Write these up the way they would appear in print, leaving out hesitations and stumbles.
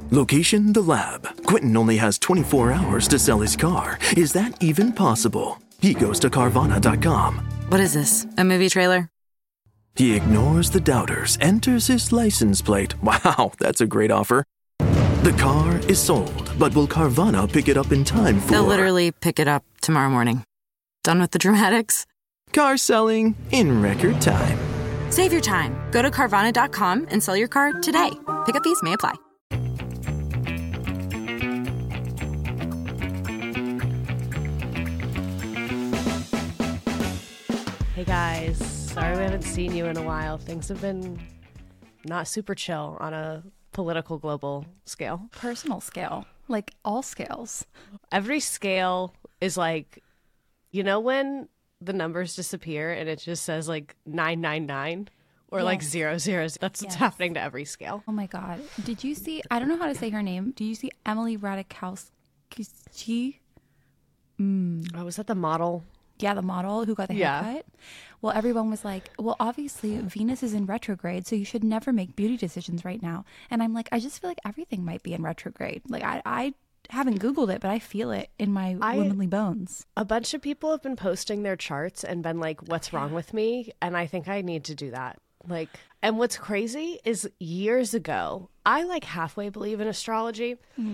Location, the lab. Quentin only has 24 hours to sell his car. Is that even possible? He goes to Carvana.com. What is this, a movie trailer? He ignores the doubters, enters his license plate. Wow, that's a great offer. The car is sold, but will Carvana pick it up in time for... They'll literally pick it up tomorrow morning. Done with the dramatics? Car selling in record time. Save your time. Go to Carvana.com and sell your car today. Pickup fees may apply. Hey guys, sorry we haven't seen you in a while. Things have been not super chill on a political global scale. Personal scale, like all scales. Every scale is like, you know when the numbers disappear and it just says like 999 or like 000? That's what's happening to every scale. Oh my God. Did you see, I don't know how to say her name. Did you see Emily Ratajkowski? Oh, was that the model? Yeah, the model who got the haircut. Well, everyone was like, well, obviously Venus is in retrograde, so you should never make beauty decisions right now. And I'm like, I just feel like everything might be in retrograde. Like, I haven't Googled it, but I feel it in my womanly bones. A bunch of people have been posting their charts and been like, what's wrong with me? And I think I need to do that. Like, and what's crazy is years ago, I like halfway believe in astrology.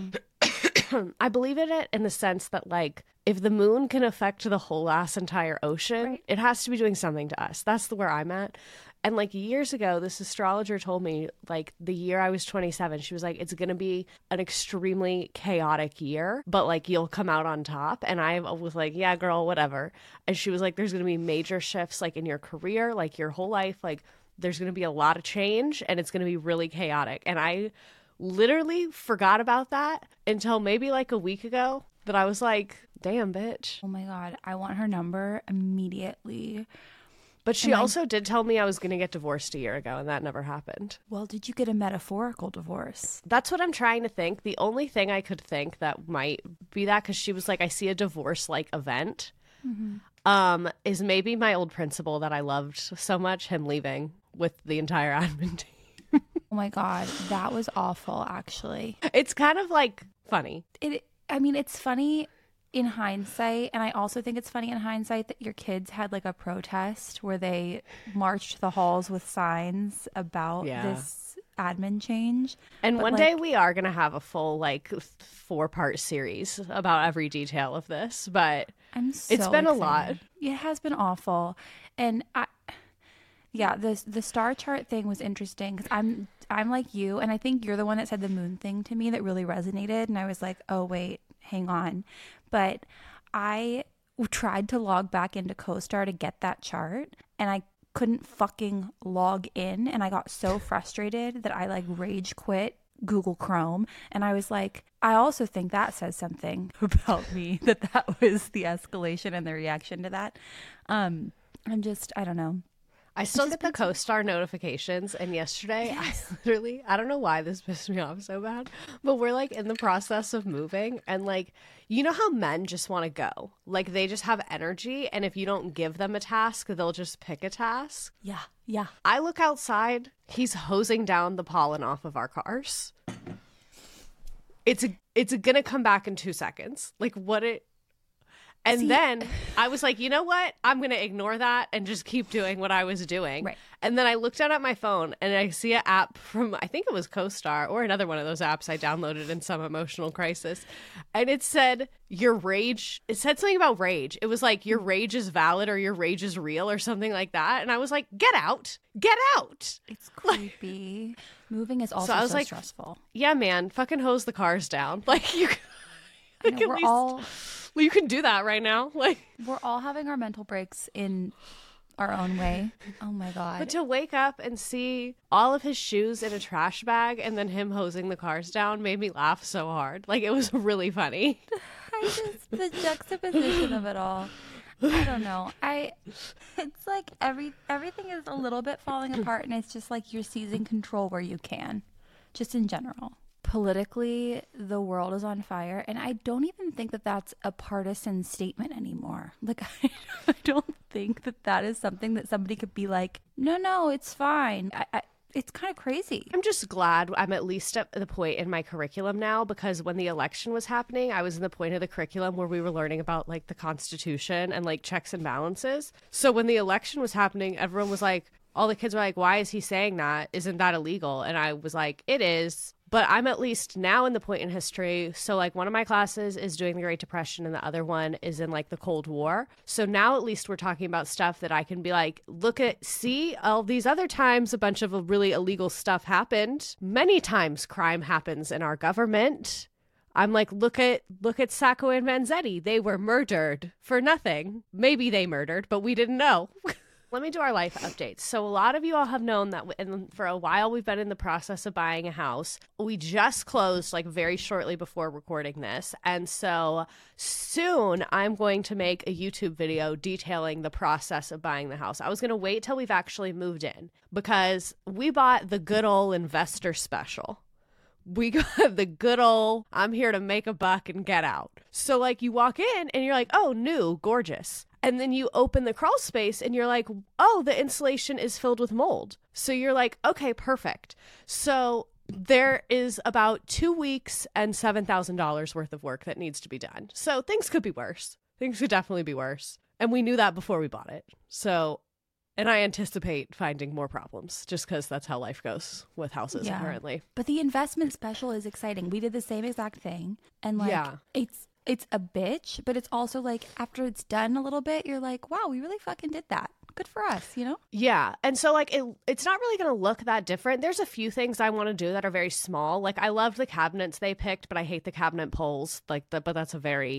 I believe in it in the sense that, like, if the moon can affect the whole entire ocean, it has to be doing something to us. That's where I'm at. And like years ago, this astrologer told me, like the year I was 27, she was like, it's going to be an extremely chaotic year, but like you'll come out on top. And I was like, yeah, girl, whatever. And she was like, there's going to be major shifts like in your career, like your whole life. Like there's going to be a lot of change and it's going to be really chaotic. And I literally forgot about that until maybe like a week ago, that I was like, damn, bitch. Oh my God. I want her number immediately. But she also did tell me I was going to get divorced a year ago, and that never happened. Well, did you get a metaphorical divorce? That's what I'm trying to think. The only thing I could think that might be that, because she was like, I see a divorce-like event, is maybe my old principal that I loved so much, him leaving with the entire admin team. Oh my God. That was awful, actually. It's kind of like funny. It's funny in hindsight, and I also think it's funny in hindsight that your kids had like a protest where they marched the halls with signs about this admin change. And one day we are going to have a full like 4-part series about every detail of this, but it's been excited. A lot. It has been awful. And the star chart thing was interesting because I'm like you, and I think you're the one that said the moon thing to me that really resonated, and I was like, oh wait, hang on. But I tried to log back into CoStar to get that chart, and I couldn't fucking log in, and I got so frustrated that I like rage quit Google Chrome, and I was like, I also think that says something about me, that was the escalation and the reaction to that. I don't know. I still get the CoStar notifications, and yesterday, I don't know why this pissed me off so bad, but we're like in the process of moving, and like, you know how men just want to go? Like they just have energy, and if you don't give them a task, they'll just pick a task. Yeah. I look outside, he's hosing down the pollen off of our cars. It's gonna come back in 2 seconds. Like And then I was like, you know what? I'm going to ignore that and just keep doing what I was doing. Right. And then I looked down at my phone and I see an app from, I think it was CoStar or another one of those apps I downloaded in some emotional crisis. And it said, it said something about rage. It was like, your rage is valid or your rage is real or something like that. And I was like, get out. It's creepy. Moving is also so stressful. Yeah, man. Fucking hose the cars down. Like you you can do that right now. Like we're all having our mental breaks in our own way. Oh my God. But to wake up and see all of his shoes in a trash bag and then him hosing the cars down made me laugh so hard. Like it was really funny. The juxtaposition of it all. I don't know. It's like everything is a little bit falling apart, and it's just like you're seizing control where you can, just in general. Politically, the world is on fire, and I don't even think that that's a partisan statement anymore. Like, I don't think that is something that somebody could be like, no, it's fine. it's kind of crazy. I'm just glad I'm at least at the point in my curriculum now, because when the election was happening, I was in the point of the curriculum where we were learning about like the Constitution and like checks and balances. So when the election was happening, everyone was like, all the kids were like, why is he saying that? Isn't that illegal? And I was like, it is. But I'm at least now in the point in history. So like one of my classes is doing the Great Depression and the other one is in like the Cold War. So now at least we're talking about stuff that I can be like, see all these other times a bunch of really illegal stuff happened. Many times crime happens in our government. I'm like, look at Sacco and Vanzetti. They were murdered for nothing. Maybe they murdered, but we didn't know. Let me do our life updates. So a lot of you all have known that for a while we've been in the process of buying a house. We just closed like very shortly before recording this. And so soon I'm going to make a YouTube video detailing the process of buying the house. I was going to wait till we've actually moved in because we bought the good old investor special. We got the good old, I'm here to make a buck and get out. So like you walk in and you're like, oh, new, gorgeous. And then you open the crawl space and you're like, oh, the insulation is filled with mold. So you're like, okay, perfect. So there is about 2 weeks and $7,000 worth of work that needs to be done. So things could be worse. Things could definitely be worse. And we knew that before we bought it. So, and I anticipate finding more problems just because that's how life goes with houses apparently. But the investment special is exciting. We did the same exact thing. And like, it's a bitch, but it's also like after it's done a little bit, you're like, wow, we really fucking did that. Good for us, you know? Yeah. And so like it's not really going to look that different. There's a few things I want to do that are very small. Like I love the cabinets they picked, but I hate the cabinet poles. But that's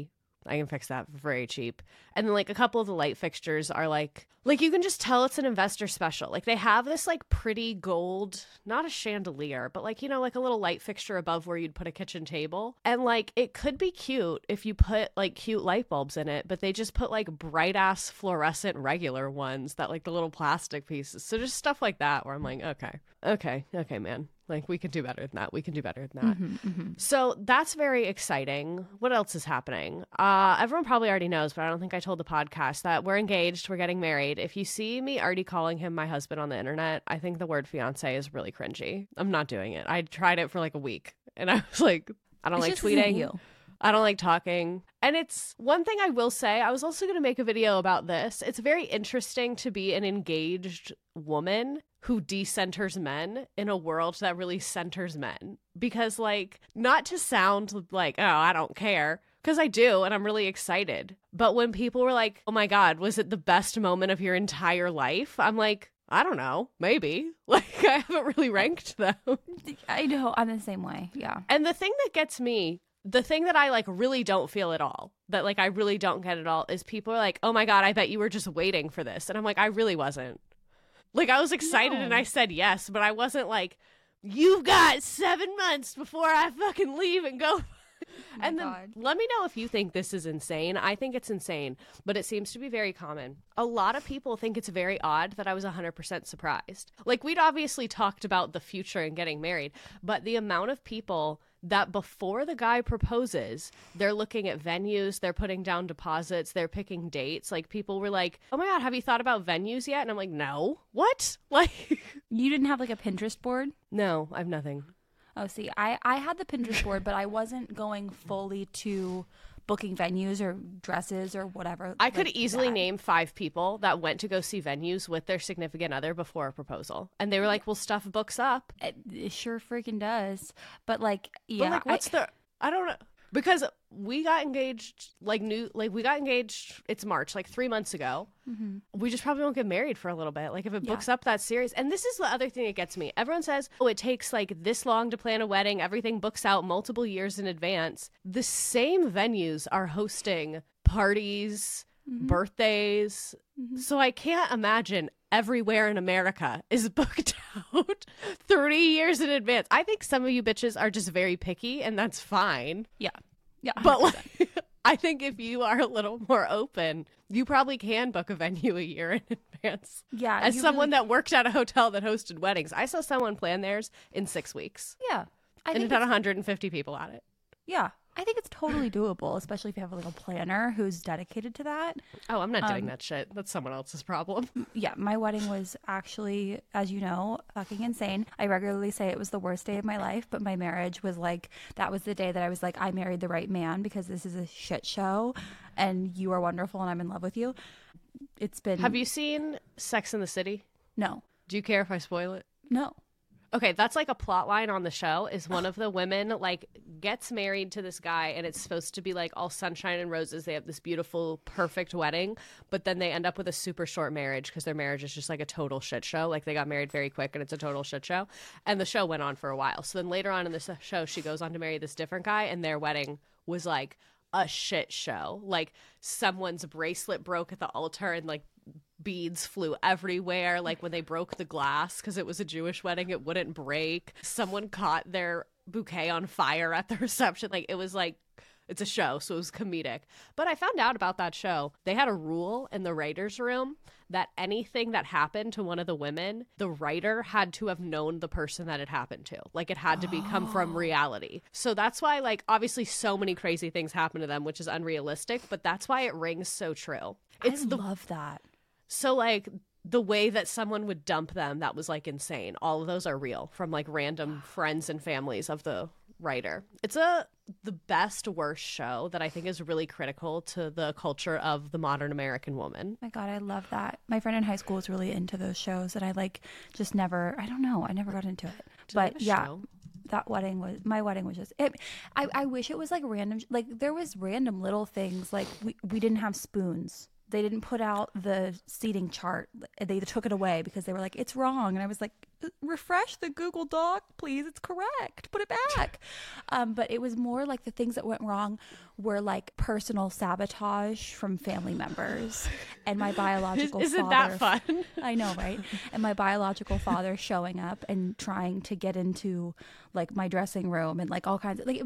I can fix that for very cheap. And then like a couple of the light fixtures are like you can just tell it's an investor special. Like they have this like pretty gold, not a chandelier, but like, you know, like a little light fixture above where you'd put a kitchen table. And like it could be cute if you put like cute light bulbs in it, but they just put like bright ass fluorescent regular ones that like the little plastic pieces. So just stuff like that where I'm like, okay, man. Like, we can do better than that. We can do better than that. Mm-hmm, mm-hmm. So that's very exciting. What else is happening? Everyone probably already knows, but I don't think I told the podcast that we're engaged. We're getting married. If you see me already calling him my husband on the internet, I think the word fiance is really cringy. I'm not doing it. I tried it for like a week. And I was like, I don't like tweeting. I don't like talking. And it's one thing I will say, I was also going to make a video about this. It's very interesting to be an engaged woman who decenters men in a world that really centers men. Because like, not to sound like, oh, I don't care, because I do, and I'm really excited. But when people were like, oh my God, was it the best moment of your entire life? I'm like, I don't know, maybe. Like, I haven't really ranked them. I know, I'm the same way, yeah. And the thing that gets me, the thing that I like really don't feel at all, that like I really don't get at all, is people are like, oh my God, I bet you were just waiting for this. And I'm like, I really wasn't. Like, I was excited and I said yes, but I wasn't like, you've got 7 months before I fucking leave and go. And then let me know if you think this is insane. I think it's insane, but it seems to be very common. A lot of people think it's very odd that I was 100% surprised. Like, we'd obviously talked about the future and getting married, but the amount of people that before the guy proposes, they're looking at venues, they're putting down deposits, they're picking dates. Like, people were like, oh my God, have you thought about venues yet? And I'm like, no. What? Like, you didn't have like a Pinterest board? No, I have nothing. Oh, see, I had the Pinterest board, but I wasn't going fully to booking venues or dresses or whatever. I could easily name 5 people that went to go see venues with their significant other before a proposal. And they were like, well, stuff books up. It sure freaking does. But like, yeah. But like, I don't know. Because we got engaged, it's March, like 3 months ago. Mm-hmm. We just probably won't get married for a little bit. Like, if it books up that serious. And this is the other thing that gets me. Everyone says, oh, it takes like this long to plan a wedding. Everything books out multiple years in advance. The same venues are hosting parties, birthdays. Mm-hmm. So I can't imagine everywhere in America is booked out 30 years in advance. I think some of you bitches are just very picky, and that's fine. Yeah. Yeah. 100%. But like, I think if you are a little more open, you probably can book a venue a year in advance. Yeah. As someone that worked at a hotel that hosted weddings, I saw someone plan theirs in 6 weeks. Yeah. And it had 150 people at it. Yeah. I think it's totally doable, especially if you have a little planner who's dedicated to that. Oh, I'm not doing that shit. That's someone else's problem. Yeah, my wedding was actually, as you know, fucking insane. I regularly say it was the worst day of my life, but my marriage was like, that was the day that I was like, I married the right man because this is a shit show and you are wonderful and I'm in love with you. It's been... Have you seen Sex and the City? No. Do you care if I spoil it? No. Okay, that's like a plot line on the show is one of the women like gets married to this guy and it's supposed to be like all sunshine and roses. They have this beautiful, perfect wedding, but then they end up with a super short marriage because their marriage is just like a total shit show. Like they got married very quick and it's a total shit show. And the show went on for a while. So then later on in the show, she goes on to marry this different guy and their wedding was like a shit show. Like someone's bracelet broke at the altar and like beads flew everywhere. Like when they broke the glass because it was a Jewish wedding, it wouldn't break. Someone caught their bouquet on fire at the reception. Like it was like, it's a show, so it was comedic. But I found out about that show. They had a rule in the writer's room that anything that happened to one of the women, the writer had to have known the person that it happened to. Like it had to come from reality. So that's why, like, obviously so many crazy things happen to them, which is unrealistic, but that's why it rings so true. I love that. So, like, the way that someone would dump them, that was, like, insane. All of those are real from, like, random friends and families of the writer. It's the best, worst show that I think is really critical to the culture of the modern American woman. My God, I love that. My friend in high school was really into those shows and I, like, just never, I don't know, I never got into it. But, yeah. Show? That wedding was, my wedding was just, I wish it was, like, random, like, there was random little things, like, we didn't have spoons. They didn't put out the seating chart. They took it away because they were like, it's wrong. And I was like, refresh the Google Doc, please. It's correct. Put it back. But it was more like the things that went wrong were like personal sabotage from family members and my biological father. Isn't that fun? I know, right? And my biological father showing up and trying to get into like my dressing room and like all kinds of, like,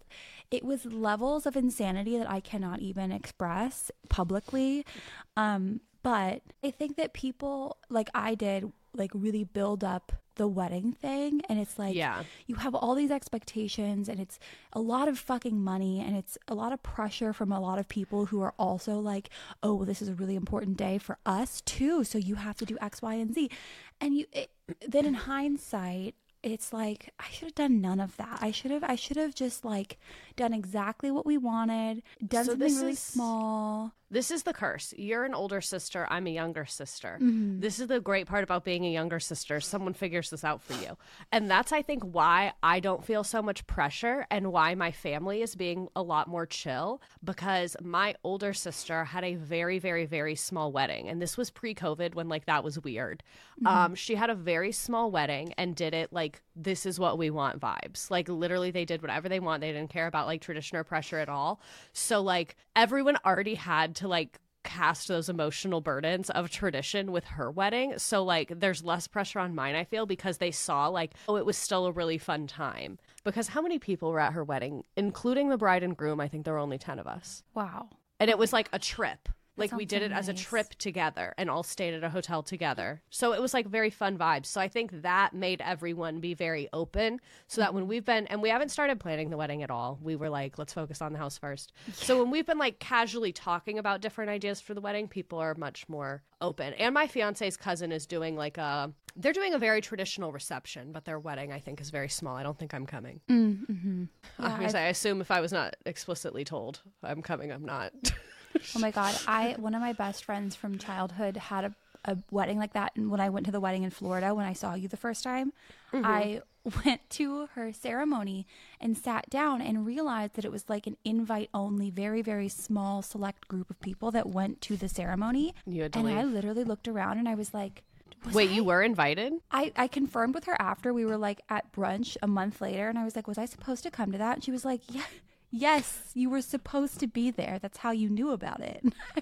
it was levels of insanity that I cannot even express publicly. But I think that people like I did like really build up the wedding thing, and it's like, yeah, you have all these expectations and it's a lot of fucking money and it's a lot of pressure from a lot of people who are also like, oh, well, this is a really important day for us too, so you have to do X, Y, and Z. And then in hindsight, it's like, I should have done none of that. I should have just like done exactly what we wanted, done something really small. This is the curse. You're an older sister. I'm a younger sister. Mm-hmm. This is the great part about being a younger sister. Someone figures this out for you. And that's, I think, why I don't feel so much pressure and why my family is being a lot more chill, because my older sister had a very, very, very small wedding. And this was pre-COVID when like that was weird. Mm-hmm. She had a very small wedding and did it like, this is what we want vibes. Like literally they did whatever they want. They didn't care about like tradition or pressure at all. So like everyone already had to like cast those emotional burdens of tradition with her wedding. So like there's less pressure on mine, I feel, because they saw like, oh, it was still a really fun time. Because how many people were at her wedding, including the bride and groom? I think there were only 10 of us. Wow. And it was like a trip. Like we did so it as a nice. trip together and all stayed at a hotel together. So it was like very fun vibes. So I think that made everyone be very open, so that when we've been, and we haven't started planning the wedding at all. We were like, let's focus on the house first. Yeah. So when we've been like casually talking about different ideas for the wedding, people are much more open. And my fiance's cousin is doing like they're doing a very traditional reception, but their wedding I think is very small. I don't think I'm coming. Mm-hmm. Yeah, I assume if I was not explicitly told I'm coming, I'm not. Oh my God. One of my best friends from childhood had a wedding like that. And when I went to the wedding in Florida, when I saw you the first time, mm-hmm. I went to her ceremony and sat down and realized that it was like an invite only, very, very small select group of people that went to the ceremony. You had to and leave. I literally looked around and I was like, wait, you were invited? I confirmed with her after. We were like at brunch a month later and I was like, was I supposed to come to that? And she was like, yeah. Yes, you were supposed to be there. That's how you knew about it.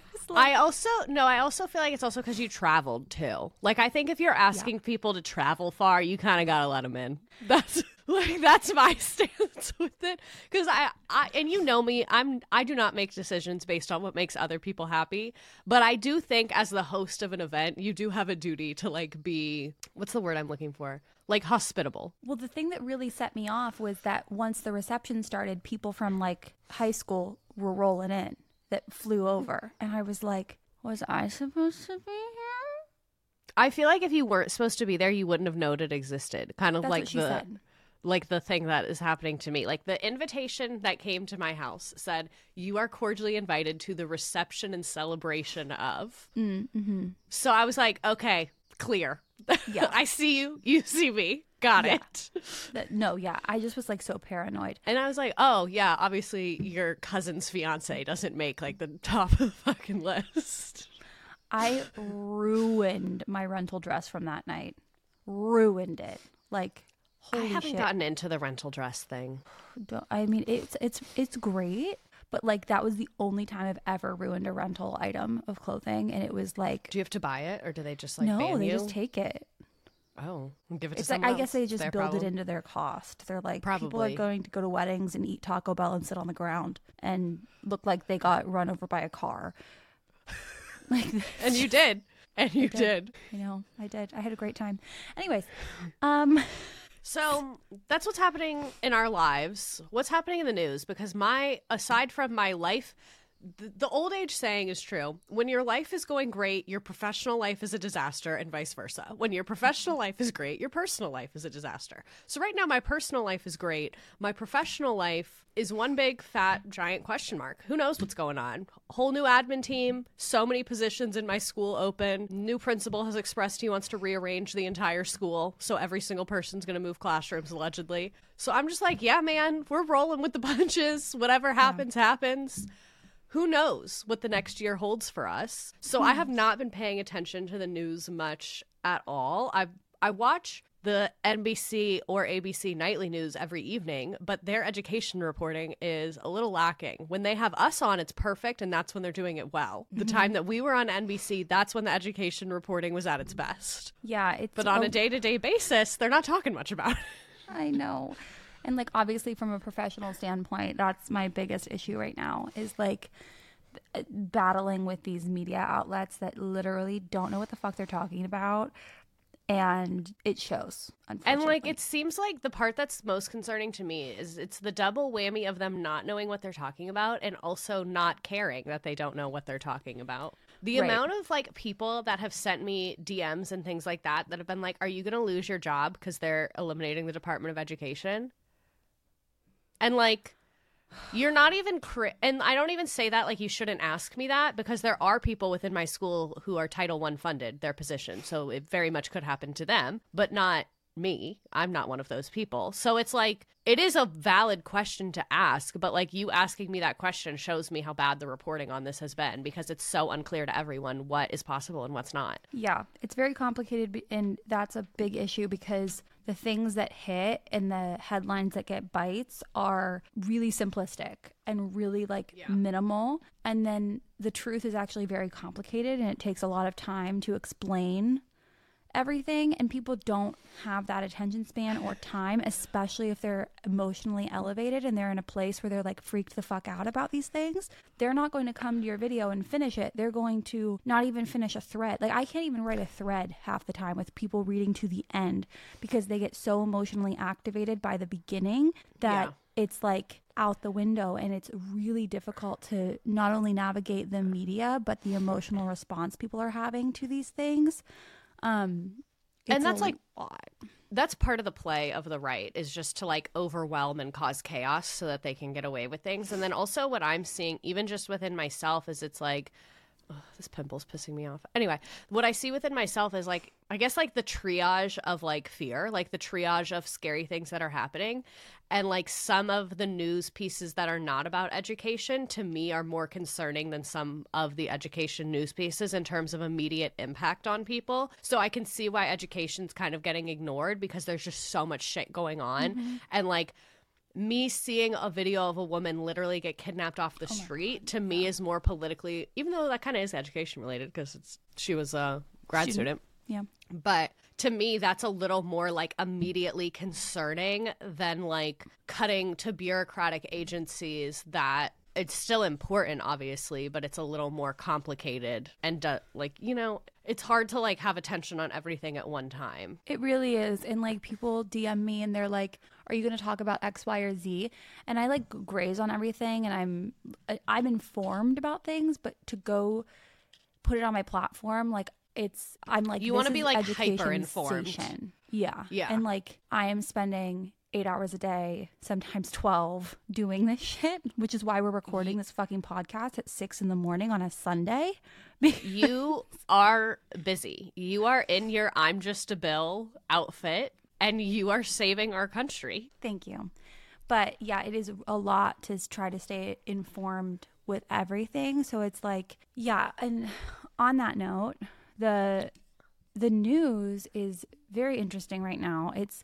I also feel like it's also because you traveled too. Like, I think if you're asking people to travel far, you kind of got to let them in. Like, that's my stance with it. Because I and you know me, I do not make decisions based on what makes other people happy. But I do think as the host of an event, you do have a duty to like be, what's the word I'm looking for? Like hospitable. Well, the thing that really set me off was that once the reception started, people from like high school were rolling in that flew over. And I was like, was I supposed to be here? I feel like if you weren't supposed to be there, you wouldn't have known it existed. Kind of That's like what she said. Like the thing that is happening to me. Like the invitation that came to my house said, you are cordially invited to the reception and celebration of. Mm-hmm. So I was like, okay, clear. Yeah. I see you. You see me. Got it. I just was like so paranoid. And I was like, oh, yeah, obviously your cousin's fiance doesn't make like the top of the fucking list. I ruined my rental dress from that night. Ruined it. Like, holy I haven't shit. gotten into the rental dress thing. I mean, it's great, but like that was the only time I've ever ruined a rental item of clothing, and it was like, Do you have to buy it, or do they just like no, ban they you? just take it. Oh, give it to It's like, someone I guess they else. just Their build problem. it into their cost. They're like, people Probably. are going to go to weddings and eat Taco Bell and sit on the ground and look like they got run over by a car. Like, And you did. And you did. did. you know, I did. I had a great time. Anyways, So that's what's happening in our lives. What's happening in the news? Because aside from my life, the old age saying is true. When your life is going great, your professional life is a disaster, and vice versa. When your professional life is great, your personal life is a disaster. So right now, my personal life is great. My professional life is one big, fat, giant question mark. Who knows what's going on? Whole new admin team, so many positions in my school open. New principal has expressed he wants to rearrange the entire school, so every single person's going to move classrooms, allegedly. So I'm just like, yeah, man, we're rolling with the punches. Whatever happens, happens. Who knows what the next year holds for us? So I have not been paying attention to the news much at all. I watch the NBC or ABC nightly news every evening, but their education reporting is a little lacking. When they have us on, it's perfect, and that's when they're doing it well. The time that we were on NBC, that's when the education reporting was at its best. yeah, it's But on a day-to-day basis, they're not talking much about it. I know. And like obviously from a professional standpoint, that's my biggest issue right now is like battling with these media outlets that literally don't know what the fuck they're talking about. And it shows, unfortunately. And like it seems like the part that's most concerning to me is it's the double whammy of them not knowing what they're talking about and also not caring that they don't know what they're talking about. The Right. amount of like people that have sent me DMs and things like that have been like, are you going to lose your job because they're eliminating the Department of Education? And like, you're not even, and I don't even say that like you shouldn't ask me that, because there are people within my school who are Title I funded, their position. So it very much could happen to them, but not me. I'm not one of those people. So it's like, it is a valid question to ask, but like you asking me that question shows me how bad the reporting on this has been, because it's so unclear to everyone what is possible and what's not. Yeah, it's very complicated, and that's a big issue because the things that hit and the headlines that get bites are really simplistic and really like minimal. And then the truth is actually very complicated, and it takes a lot of time to explain everything, and people don't have that attention span or time, especially if they're emotionally elevated and they're in a place where they're like freaked the fuck out about these things. They're not going to come to your video and finish it. They're going to not even finish a thread. Like, I can't even write a thread half the time with people reading to the end because they get so emotionally activated by the beginning that it's like out the window, and it's really difficult to not only navigate the media but the emotional response people are having to these things. And that's like, that's part of the play of the right, is just to like overwhelm and cause chaos so that they can get away with things. And then also what I'm seeing, even just within myself, is it's like, ugh, this pimple's pissing me off. Anyway, what I see within myself is like, I guess like the triage of like fear, like the triage of scary things that are happening. And like some of the news pieces that are not about education to me are more concerning than some of the education news pieces in terms of immediate impact on people. So I can see why education's kind of getting ignored, because there's just so much shit going on. And like, me seeing a video of a woman literally get kidnapped off the street to me is more politically, even though that kind of is education related because she was a grad student. Yeah. But to me, that's a little more like immediately concerning than like cutting to bureaucratic agencies that it's still important, obviously, but it's a little more complicated and like, you know, it's hard to like have attention on everything at one time. It really is. And like people DM me and they're like, are you going to talk about X, Y, or Z? And I like graze on everything and I'm informed about things, but to go put it on my platform, like I'm like, you want to be like hyper informed. Yeah. Yeah. And like I am spending 8 hours a day, sometimes 12, doing this shit, which is why we're recording this fucking podcast at 6 a.m. on a Sunday. You are busy. You are in your I'm just a Bill outfit and you are saving our country. Thank you. But yeah, it is a lot to try to stay informed with everything. So it's like, yeah. And on that note, the news is very interesting right now. It's,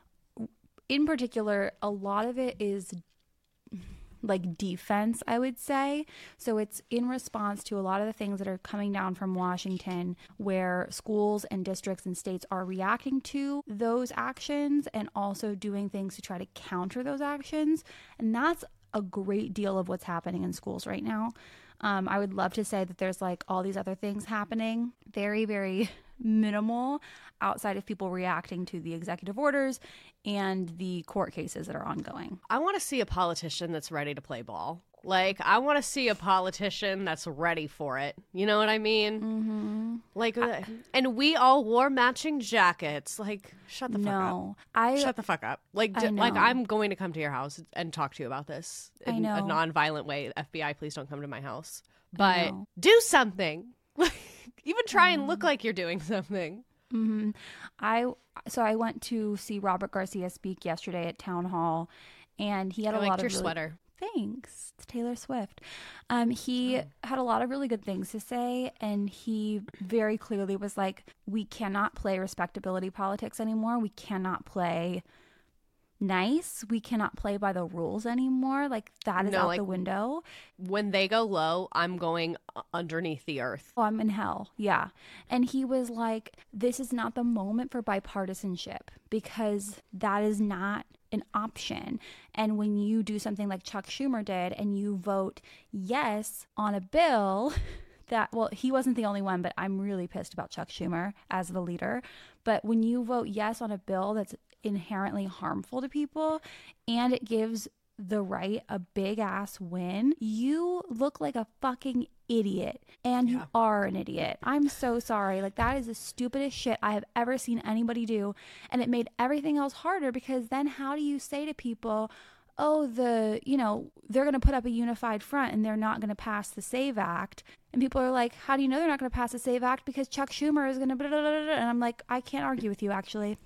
in particular, a lot of it is like defense, I would say. So it's in response to a lot of the things that are coming down from Washington, where schools and districts and states are reacting to those actions and also doing things to try to counter those actions. And that's a great deal of what's happening in schools right now. I would love to say that there's like all these other things happening. Very, very minimal outside of people reacting to the executive orders and the court cases that are ongoing. I want to see a politician that's ready to play ball. Like, I want to see a politician that's ready for it. You know what I mean? Mm-hmm. Like, and we all wore matching jackets. Like, shut the fuck up. Shut the fuck up. Like, I'm going to come to your house and talk to you about this in a non-violent way. FBI, please don't come to my house. But do something. Even try and look like you're doing something. Mm-hmm. So I went to see Robert Garcia speak yesterday at Town Hall, and he had a lot of your sweater. Thanks. It's Taylor Swift. He had a lot of really good things to say, and he very clearly was like, we cannot play respectability politics anymore. We cannot play nice. We cannot play by the rules anymore. Like, that is out the window. When they go low, I'm going underneath the earth. Oh, I'm in hell. Yeah. And he was like, this is not the moment for bipartisanship, because that is not an option. And when you do something like Chuck Schumer did and you vote yes on a bill that, well, he wasn't the only one, but I'm really pissed about Chuck Schumer as the leader. But when you vote yes on a bill that's inherently harmful to people and it gives the right a big ass win, you look like a fucking idiot. And you are an idiot. I'm so sorry. Like, that is the stupidest shit I have ever seen anybody do. And it made everything else harder, because then how do you say to people, oh, they're going to put up a unified front and they're not going to pass the SAVE Act? And people are like, how do you know they're not going to pass the SAVE Act? Because Chuck Schumer is going to blah, blah, blah, blah. And I'm like, I can't argue with you, actually.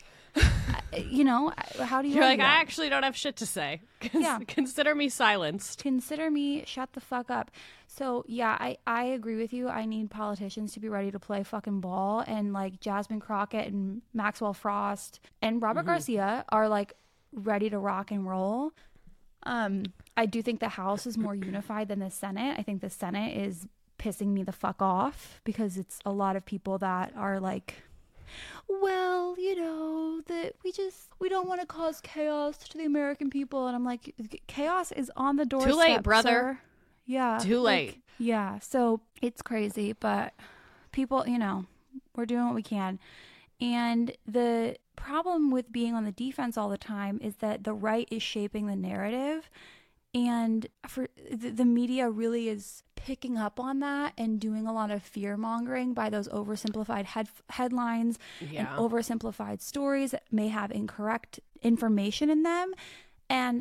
How do you? You're like, I actually don't have shit to say. Yeah. Consider me silenced. Consider me shut the fuck up. So yeah, I agree with you. I need politicians to be ready to play fucking ball, and like Jasmine Crockett and Maxwell Frost and Robert Garcia are like ready to rock and roll. I do think the House is more unified than the Senate. I think the Senate is pissing me the fuck off, because it's a lot of people that are like, well, that we don't want to cause chaos to the American people. And I'm like, chaos is on the doorstep. Too late, brother. Sir. Yeah. Too late. Yeah. So it's crazy, but people, we're doing what we can. And the problem with being on the defense all the time is that the right is shaping the narrative. And for the media really is picking up on that and doing a lot of fear mongering by those oversimplified headlines and oversimplified stories that may have incorrect information in them. And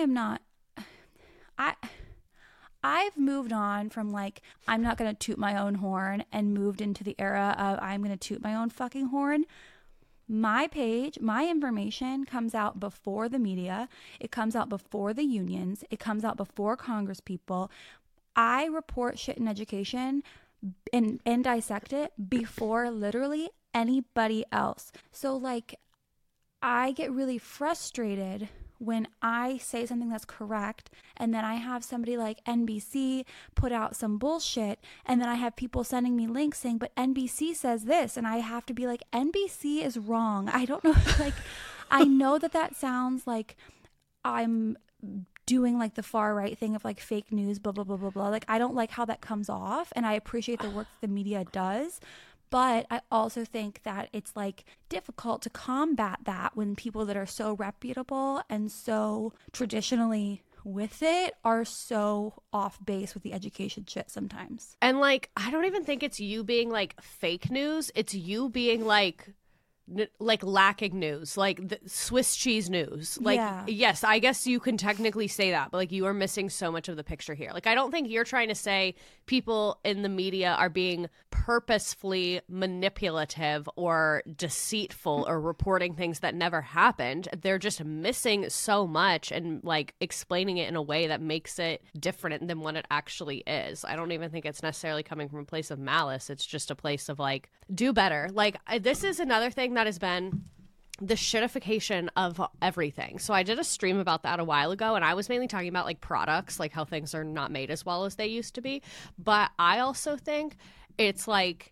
I've moved on from like, I'm not going to toot my own horn, and moved into the era of I'm going to toot my own fucking horn. My page, my information comes out before the media. It comes out before the unions. It comes out before Congress people. I report shit in education and dissect it before literally anybody else. So like, I get really frustrated when I say something that's correct and then I have somebody like NBC put out some bullshit and then I have people sending me links saying, but NBC says this, and I have to be like, NBC is wrong. I don't know. Like, I know that sounds like I'm doing like the far right thing of like fake news, blah, blah, blah, blah, blah. Like, I don't like how that comes off, and I appreciate the work that the media does. But I also think that it's like difficult to combat that when people that are so reputable and so traditionally with it are so off base with the education shit sometimes. And like, I don't even think it's you being like fake news. It's you being like lacking news, like the Swiss cheese news. Like, Yeah. Yes, I guess you can technically say that, but like you are missing so much of the picture here. Like, I don't think you're trying to say people in the media are being purposefully manipulative or deceitful or reporting things that never happened. They're just missing so much and like explaining it in a way that makes it different than what it actually is. I don't even think it's necessarily coming from a place of malice. It's just a place of like, do better. Like, this is another thing that has been the shitification of everything. So I did a stream about that a while ago, and I was mainly talking about like products, like how things are not made as well as they used to be. But I also think it's like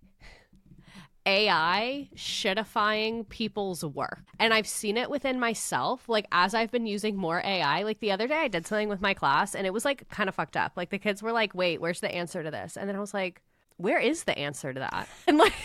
AI shitifying people's work. And I've seen it within myself, like as I've been using more AI. Like the other day I did something with my class and it was like kind of fucked up. Like the kids were like, wait, where's the answer to this? And then I was like, where is the answer to that? And like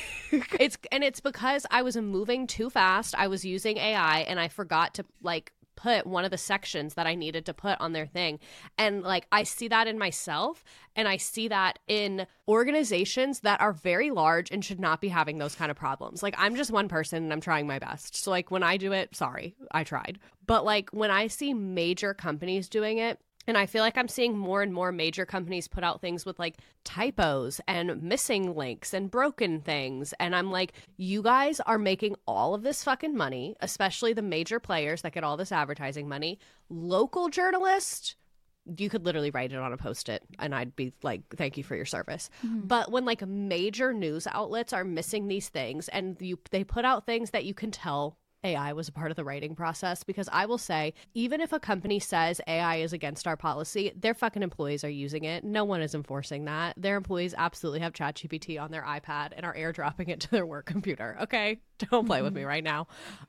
it's because I was moving too fast. I was using AI and I forgot to like put one of the sections that I needed to put on their thing. And like I see that in myself, and I see that in organizations that are very large and should not be having those kind of problems. Like, I'm just one person and I'm trying my best. So like when I do it, sorry, I tried. But like when I see major companies doing it, and I feel like I'm seeing more and more major companies put out things with like typos and missing links and broken things. And I'm like, you guys are making all of this fucking money, especially the major players that get all this advertising money. Local journalists, you could literally write it on a Post-it and I'd be like, thank you for your service. Mm-hmm. But when like major news outlets are missing these things and they put out things that you can tell AI was a part of the writing process, because I will say, even if a company says AI is against our policy, their fucking employees are using it. No one is enforcing that. Their employees absolutely have ChatGPT on their iPad and are airdropping it to their work computer. Okay? Don't play with me right now.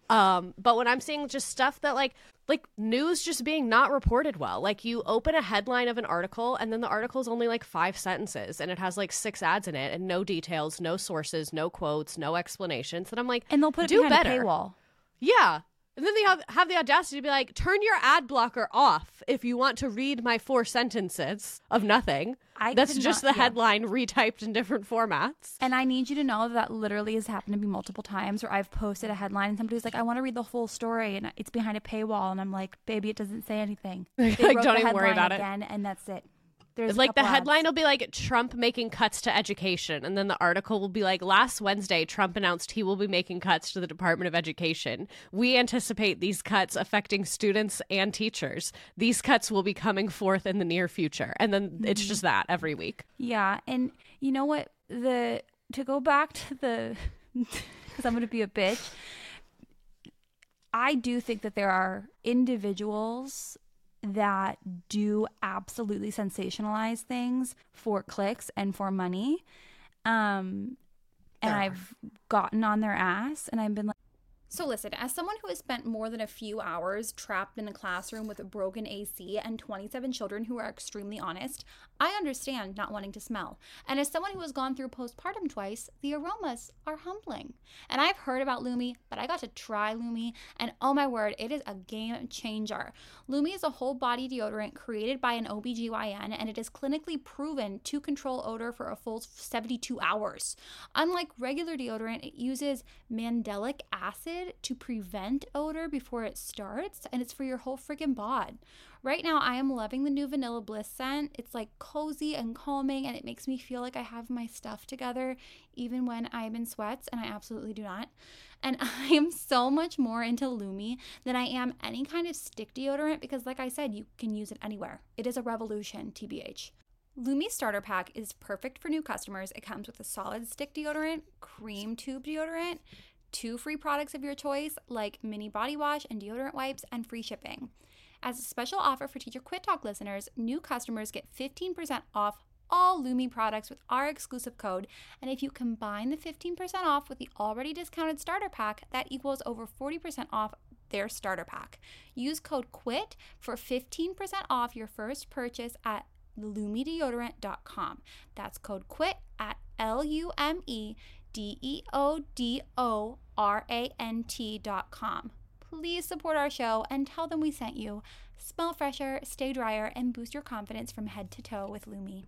But when I'm seeing just stuff that like news just being not reported well, like you open a headline of an article and then the article is only like 5 sentences and it has like 6 ads in it and no details, no sources, no quotes, no explanations. And I'm like, and they'll put it do behind better. a paywall. Yeah. And then they have the audacity to be like, turn your ad blocker off if you want to read my 4 sentences of nothing. That's just the headline retyped in different formats. And I need you to know that literally has happened to me multiple times where I've posted a headline and somebody's like, I want to read the whole story, and it's behind a paywall. And I'm like, baby, it doesn't say anything. They like, don't even worry about again, and that's it. There's like the headline will be like Trump making cuts to education, and then the article will be like, last Wednesday Trump announced he will be making cuts to the Department of Education. We anticipate these cuts affecting students and teachers. These cuts will be coming forth in the near future. And then it's just that every week. Yeah. And you know what, to go back to the because I'm going to be a bitch, I do think that there are individuals that do absolutely sensationalize things for clicks and for money. And I've gotten on their ass and I've been like, so listen, as someone who has spent more than a few hours trapped in a classroom with a broken AC and 27 children who are extremely honest, I understand not wanting to smell. And as someone who has gone through postpartum twice, the aromas are humbling. And I've heard about Lume, but I got to try Lume, and oh my word, it is a game changer. Lume is a whole body deodorant created by an OBGYN, and it is clinically proven to control odor for a full 72 hours. Unlike regular deodorant, it uses mandelic acid to prevent odor before it starts, and it's for your whole freaking bod. Right now, I am loving the new Vanilla Bliss scent. It's like cozy and calming, and it makes me feel like I have my stuff together even when I'm in sweats, and I absolutely do not. And I am so much more into Lume than I am any kind of stick deodorant because, like I said, you can use it anywhere. It is a revolution, TBH. Lume Starter Pack is perfect for new customers. It comes with a solid stick deodorant, cream tube deodorant, 2 free products of your choice like mini body wash and deodorant wipes, and free shipping. As a special offer for Teacher Quit Talk listeners, new customers get 15% off all Lumi products with our exclusive code. And if you combine the 15% off with the already discounted starter pack, that equals over 40% off their starter pack. Use code QUIT for 15% off your first purchase at lumideodorant.com. That's code QUIT at LumiDeodorant.com. Please support our show and tell them we sent you. Smell fresher, stay drier, and boost your confidence from head to toe with Lumi.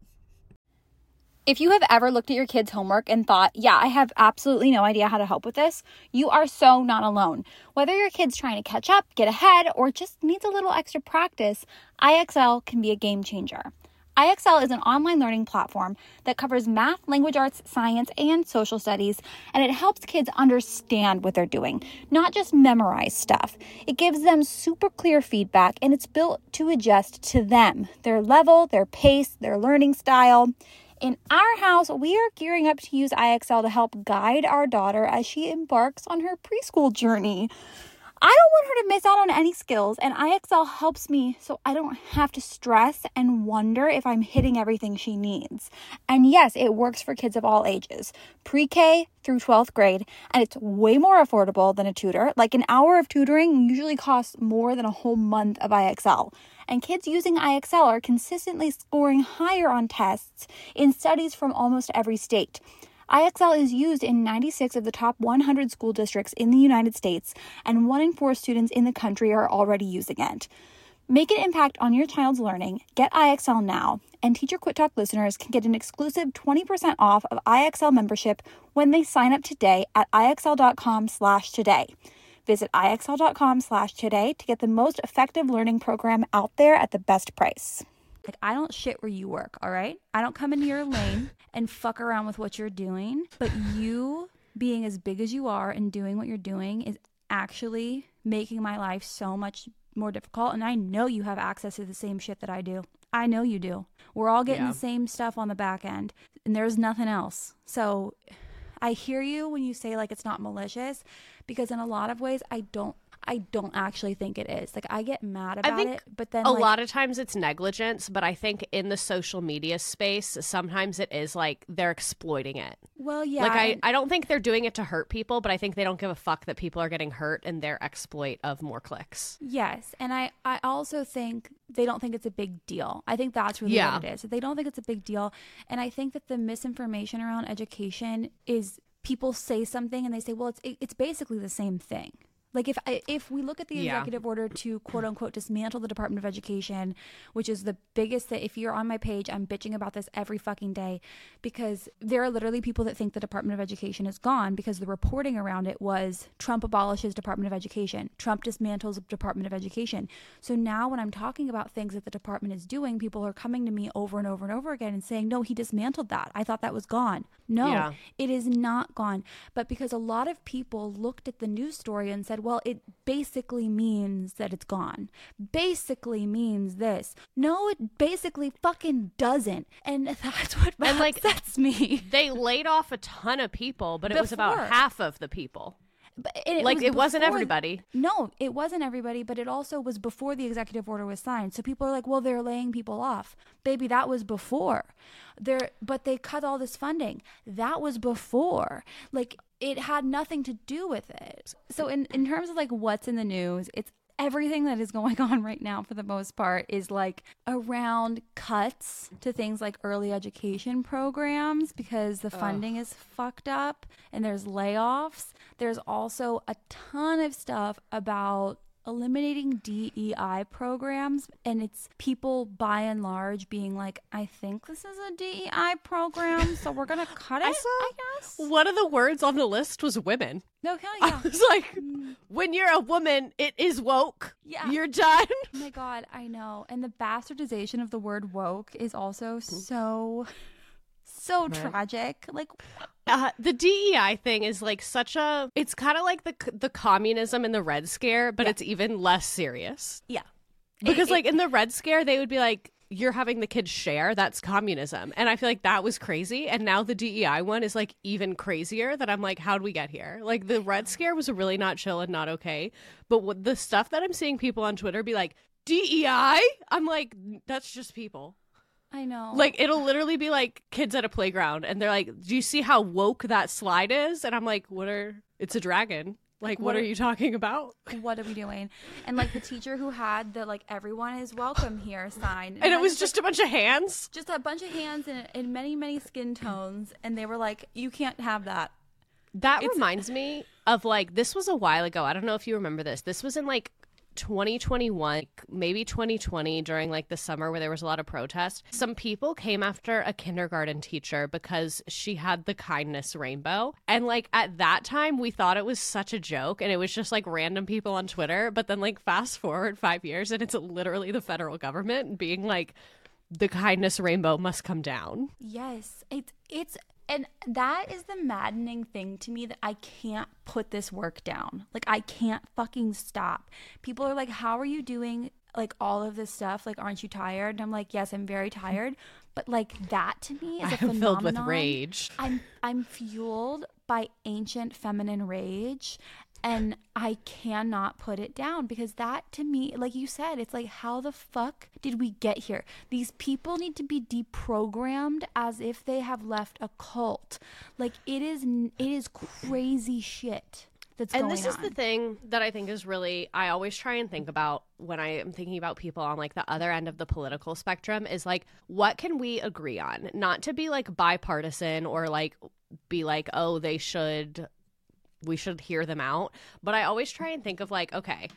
If you have ever looked at your kids' homework and thought, yeah, I have absolutely no idea how to help with this, you are so not alone. Whether your kid's trying to catch up, get ahead, or just needs a little extra practice, IXL can be a game changer. IXL is an online learning platform that covers math, language arts, science, and social studies, and it helps kids understand what they're doing, not just memorize stuff. It gives them super clear feedback, and it's built to adjust to them, their level, their pace, their learning style. In our house, we are gearing up to use IXL to help guide our daughter as she embarks on her preschool journey. I don't want her to miss out on any skills, and IXL helps me so I don't have to stress and wonder if I'm hitting everything she needs. And yes, it works for kids of all ages, pre-K through 12th grade, and it's way more affordable than a tutor. Like an hour of tutoring usually costs more than a whole month of IXL. And kids using IXL are consistently scoring higher on tests in studies from almost every state. IXL is used in 96 of the top 100 school districts in the United States, and 1 in 4 students in the country are already using it. Make an impact on your child's learning. Get IXL now, and Teacher Quit Talk listeners can get an exclusive 20% off of IXL membership when they sign up today at IXL.com/today. Visit IXL.com/today to get the most effective learning program out there at the best price. Like, I don't shit where you work, all right? I don't come into your lane and fuck around with what you're doing, but you being as big as you are and doing what you're doing is actually making my life so much more difficult. And I know you have access to the same shit that I do. I know you do. We're all getting the same stuff on the back end, and there's nothing else. So I hear you when you say, like, it's not malicious, because in a lot of ways I don't actually think it is. Like, I get mad about it, but then a lot of times it's negligence, but I think in the social media space, sometimes it is like they're exploiting it. Well, yeah. Like, I don't think they're doing it to hurt people, but I think they don't give a fuck that people are getting hurt in their exploit of more clicks. Yes. And I also think they don't think it's a big deal. I think that's really what it is. They don't think it's a big deal. And I think that the misinformation around education is people say something and they say, well, it's basically the same thing. Like, if we look at the executive order to, quote unquote, dismantle the Department of Education, which is the biggest that, if you're on my page, I'm bitching about this every fucking day, because there are literally people that think the Department of Education is gone because the reporting around it was Trump abolishes Department of Education, Trump dismantles Department of Education. So now when I'm talking about things that the department is doing, people are coming to me over and over and over again and saying, no, he dismantled that. I thought that was gone. No, it is not gone. But because a lot of people looked at the news story and said, well, it basically means that it's gone. Basically means this. No, it basically fucking doesn't. And that's what upsets me. They laid off a ton of people, but it was about half of the people. But it wasn't everybody. No, it wasn't everybody, but it also was before the executive order was signed. So people are like, well, they're laying people off. Baby, that was before. But they cut all this funding. That was before. Like, it had nothing to do with it. So in terms of like what's in the news, it's everything that is going on right now for the most part is like around cuts to things like early education programs because the funding is fucked up and there's layoffs. There's also a ton of stuff about eliminating DEI programs, and it's people by and large being like, I think this is a DEI program, so we're gonna cut it. I guess one of the words on the list was women. No, hell yeah. I was like, when you're a woman, it is woke. Yeah, you're done. Oh my God, I know. And the bastardization of the word woke is also so tragic. Like, the DEI thing is like it's kind of like the communism in the Red Scare, but it's even less serious. Yeah. Because like in the Red Scare, they would be like, you're having the kids share, that's communism. And I feel like that was crazy. And now the DEI one is like even crazier, that I'm like, how'd we get here? Like the Red Scare was really not chill and not okay. But the stuff that I'm seeing people on Twitter be like, DEI? I'm like, that's just people. I know. Like, it'll literally be like kids at a playground, and they're like, do you see how woke that slide is? And I'm like, it's a dragon. Like, what are you talking about? What are we doing? And like the teacher who had the like everyone is welcome here sign. And it was just a bunch of hands? Just a bunch of hands in many, many skin tones. And they were like, you can't have that. That reminds me of like, this was a while ago. I don't know if you remember this. This was in like 2021, maybe 2020, during like the summer where there was a lot of protest. Some people came after a kindergarten teacher because she had the kindness rainbow. And like at that time, we thought it was such a joke and it was just like random people on Twitter. But then like fast forward 5 years and it's literally the federal government being like, the kindness rainbow must come down. Yes, it's and that is the maddening thing to me, that I can't put this work down. Like, I can't fucking stop. People are like, how are you doing like all of this stuff? Like, aren't you tired? And I'm like, yes, I'm very tired. But like, that to me is a phenomenon. Filled with rage. I'm fueled by ancient feminine rage. And I cannot put it down, because that to me, like you said, it's like, how the fuck did we get here? These people need to be deprogrammed as if they have left a cult. Like, it is crazy shit that's going on. And this is the thing that I think is really, I always try and think about when I am thinking about people on like the other end of the political spectrum, is like, what can we agree on? Not to be like bipartisan or like be like, oh, we should hear them out. But I always try and think of like, okay,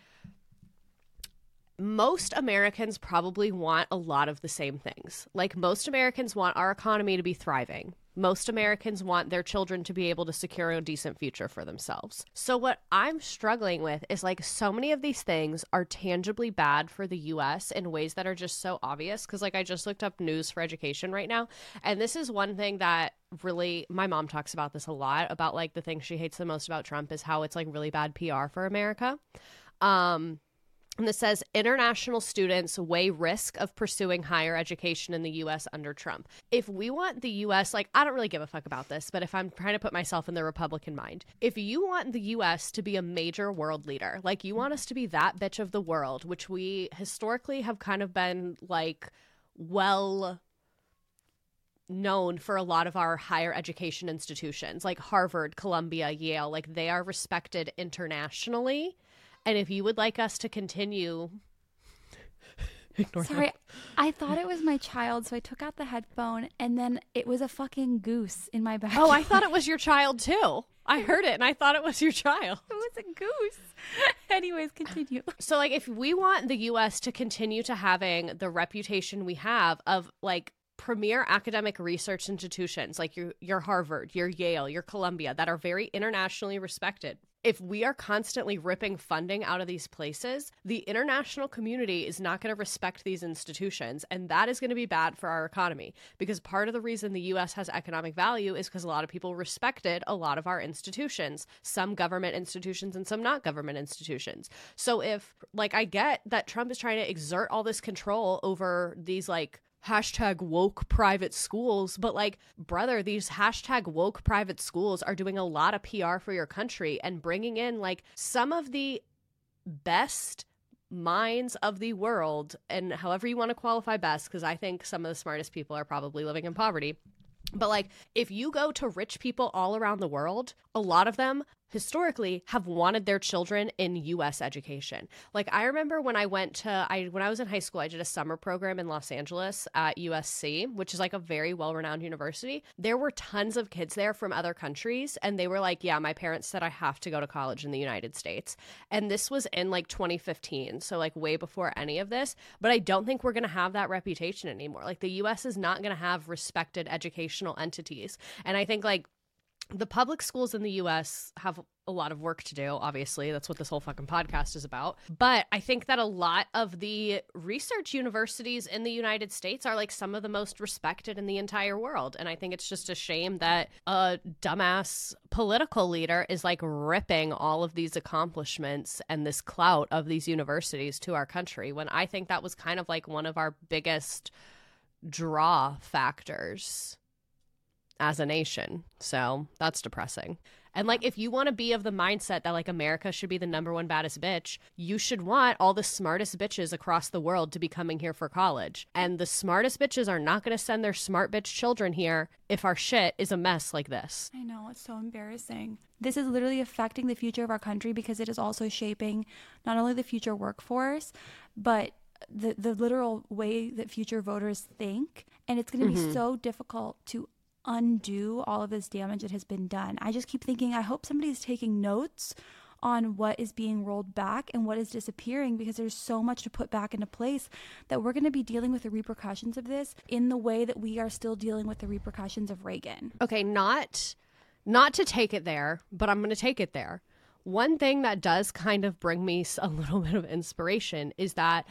most Americans probably want a lot of the same things. Like, most Americans want our economy to be thriving. Most Americans want their children to be able to secure a decent future for themselves. So what I'm struggling with is like, so many of these things are tangibly bad for the US in ways that are just so obvious. Because like, I just looked up news for education right now. And this is one thing that really, my mom talks about this a lot, about like the thing she hates the most about Trump is how it's like really bad PR for America. And this says, international students weigh risk of pursuing higher education in the U.S. under Trump. If we want the U.S., like, I don't really give a fuck about this, but if I'm trying to put myself in the Republican mind, if you want the U.S. to be a major world leader, like you want us to be that bitch of the world, which we historically have kind of been like, well known for a lot of our higher education institutions, like Harvard, Columbia, Yale, like they are respected internationally. And if you would like us to continue... Sorry, I thought it was my child, so I took out the headphone, and then it was a fucking goose in my backyard. Oh, I thought it was your child, too. I heard it, and I thought it was your child. It was a goose. Anyways, continue. So, like, if we want the U.S. to continue to having the reputation we have of, like, premier academic research institutions, like your Harvard, your Yale, your Columbia, that are very internationally respected, if we are constantly ripping funding out of these places, the international community is not going to respect these institutions. And that is going to be bad for our economy, because part of the reason the U.S. has economic value is because a lot of people respected a lot of our institutions, some government institutions and some not government institutions. So if, like, I get that Trump is trying to exert all this control over these, like, hashtag woke private schools, but like, brother, these hashtag woke private schools are doing a lot of PR for your country and bringing in like some of the best minds of the world, and however you want to qualify best, because I think some of the smartest people are probably living in poverty. But like, if you go to rich people all around the world, a lot of them historically have wanted their children in U.S. education. Like, I remember when I was in high school, I did a summer program in Los Angeles at USC, which is like a very well-renowned university. There were tons of kids there from other countries, and they were like, yeah, my parents said I have to go to college in the United States. And this was in like 2015, so like way before any of this. But I don't think we're going to have that reputation anymore. Like, the U.S. is not going to have respected educational entities. And I think like the public schools in the U.S. have a lot of work to do, obviously. That's what this whole fucking podcast is about. But I think that a lot of the research universities in the United States are like some of the most respected in the entire world. And I think it's just a shame that a dumbass political leader is like ripping all of these accomplishments and this clout of these universities to our country, when I think that was kind of like one of our biggest draw factors as a nation. So that's depressing. And like, if you want to be of the mindset that like America should be the number one baddest bitch, you should want all the smartest bitches across the world to be coming here for college. And the smartest bitches are not going to send their smart bitch children here if our shit is a mess like this. I know, it's so embarrassing. This is literally affecting the future of our country because it is also shaping not only the future workforce, but the literal way that future voters think. And it's going to be so difficult to undo all of this damage that has been done. I just keep thinking, I hope somebody's taking notes on what is being rolled back and what is disappearing, because there's so much to put back into place that we're going to be dealing with the repercussions of this in the way that we are still dealing with the repercussions of Reagan. Okay, not to take it there, but I'm going to take it there. One thing that does kind of bring me a little bit of inspiration is that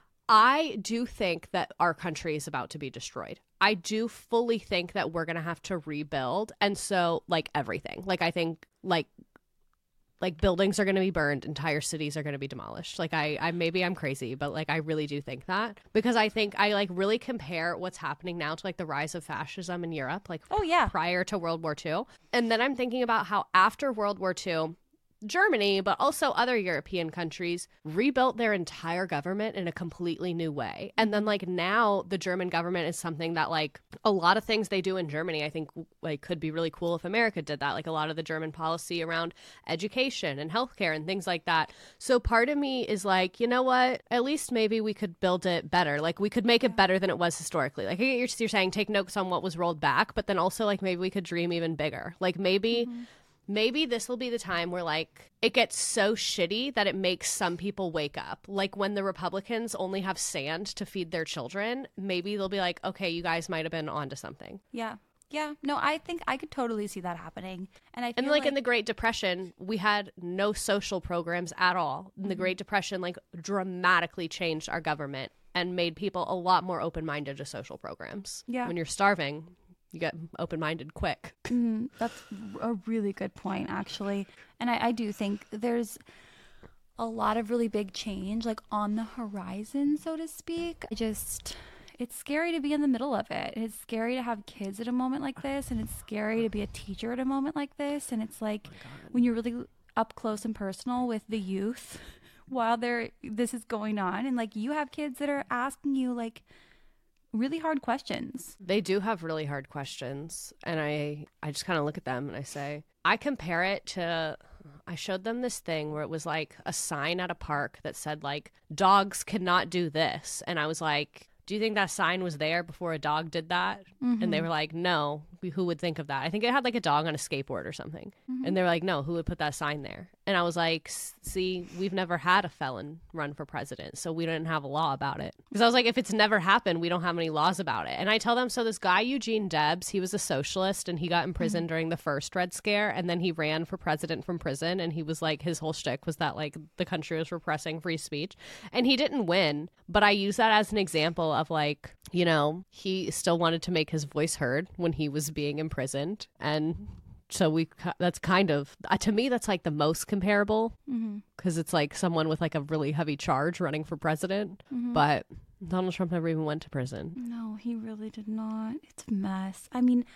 I do think that our country is about to be destroyed. I do fully think that we're going to have to rebuild. And so, like, everything. Like, I think, like buildings are going to be burned, entire cities are going to be demolished. Like, I maybe I'm crazy, but like I really do think that, because I think I like really compare what's happening now to like the rise of fascism in Europe, like prior to World War II. And then I'm thinking about how after World War II, Germany, but also other European countries, rebuilt their entire government in a completely new way. And then like now the German government is something that like a lot of things they do in Germany, I think like could be really cool if America did that. Like a lot of the German policy around education and healthcare and things like that. So part of me is like, you know what, at least maybe we could build it better. Like we could make it better than it was historically. Like you're saying take notes on what was rolled back, but then also like maybe we could dream even bigger. Like maybe this will be the time where like it gets so shitty that it makes some people wake up. Like when the Republicans only have sand to feed their children, maybe they'll be like, okay, you guys might have been onto something. Yeah. No, I think I could totally see that happening. And I feel like in the Great Depression, we had no social programs at all. In the Great Depression, like dramatically changed our government and made people a lot more open-minded to social programs. Yeah. When you're starving, you get open-minded quick. That's a really good point, actually. And I do think there's a lot of really big change, like on the horizon, so to speak. It's scary to be in the middle of it. It's scary to have kids at a moment like this, and it's scary to be a teacher at a moment like this. And it's like when you're really up close and personal with the youth while this is going on, and like you have kids that are asking you like really hard questions. They do have really hard questions. And I just kind of look at them and I say, I compare it to, I showed them this thing where it was like a sign at a park that said like, dogs cannot do this. And I was like, do you think that sign was there before a dog did that? And they were like, no, who would think of that? I think it had like a dog on a skateboard or something. And they were like, no, who would put that sign there? And I was like, see, we've never had a felon run for president, so we didn't have a law about it. Because I was like, if it's never happened, we don't have any laws about it. And I tell them, so this guy, Eugene Debs, he was a socialist and he got imprisoned during the first Red Scare. And then he ran for president from prison. And he was like, his whole shtick was that like the country was repressing free speech. And he didn't win. But I use that as an example of like, you know, he still wanted to make his voice heard when he was being imprisoned. And so that's kind of, to me, that's like the most comparable, because it's like someone with like a really heavy charge running for president. But Donald Trump never even went to prison. No, he really did not. It's a mess. I mean,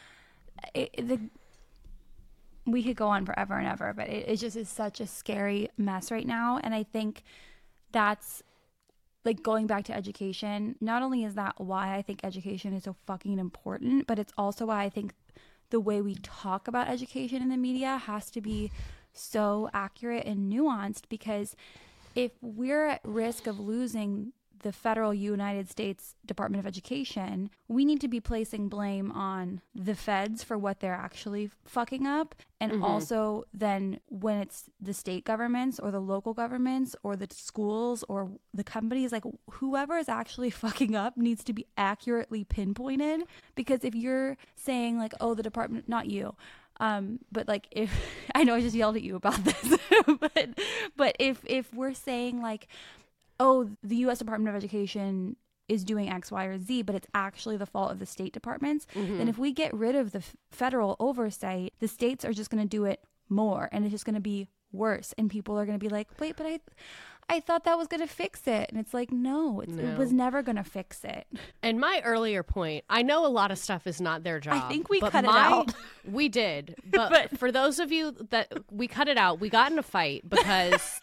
we could go on forever and ever, but it just is such a scary mess right now. And I think that's like going back to education. Not only is that why I think education is so fucking important, but it's also why I think the way we talk about education in the media has to be so accurate and nuanced, because if we're at risk of losing the federal United States Department of Education, we need to be placing blame on the feds for what they're actually fucking up. And also then when it's the state governments or the local governments or the schools or the companies, like whoever is actually fucking up needs to be accurately pinpointed. Because if you're saying like, oh, the department, not you, but like if I know I just yelled at you about this, but if we're saying like, oh, the U.S. Department of Education is doing X, Y, or Z, but it's actually the fault of the state departments, then if we get rid of the federal oversight, the states are just going to do it more, and it's just going to be worse. And people are going to be like, wait, but I thought that was going to fix it. And it's like, no, it was never going to fix it. And my earlier point, I know a lot of stuff is not their job. I think we cut it out. We did. But for those of you that we cut it out, we got in a fight because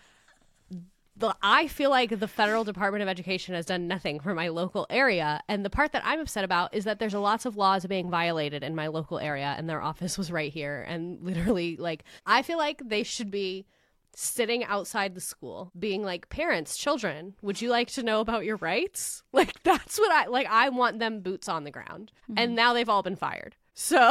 I feel like the federal Department of Education has done nothing for my local area. And the part that I'm upset about is that there's lots of laws being violated in my local area, and their office was right here. And literally, like, I feel like they should be sitting outside the school being like, parents, children, would you like to know about your rights? Like, that's what I want them boots on the ground. And now they've all been fired. So